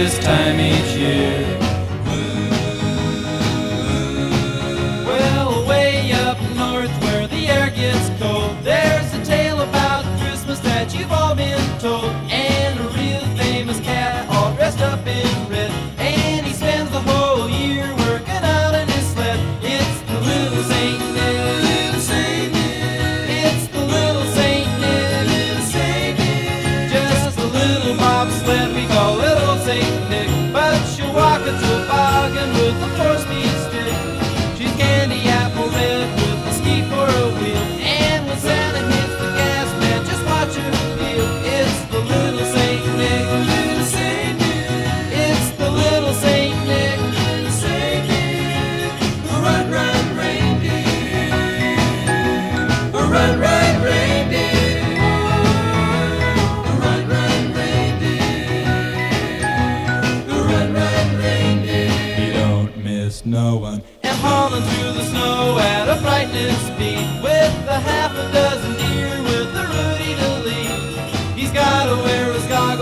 this time each year. Well, way up north where the air gets cold, there's a tale about Christmas that you've all been told. And a real famous cat all dressed up in red, and he spends the whole year working out in his sled. It's the little Saint Nick, little Saint Nick. It's the little Saint Nick, little Saint Nick. Just a little bobsled we call little Saint Nick, but she'll walk a toboggan with a 4-speed stick. She's candy apple red with a ski for a wheel, and when Santa hits the gas, man, just watch her feel. It's the little Saint Nick, little Saint Nick. It's the little Saint Nick, little Saint Nick. Run, run, reindeer. Run, run, reindeer. Run, run, reindeer. Run, run, reindeer. You don't miss no one. And hauling through the snow at a frightening speed, with a half a dozen deer with a Rudy to lead. He's gotta wear his goggles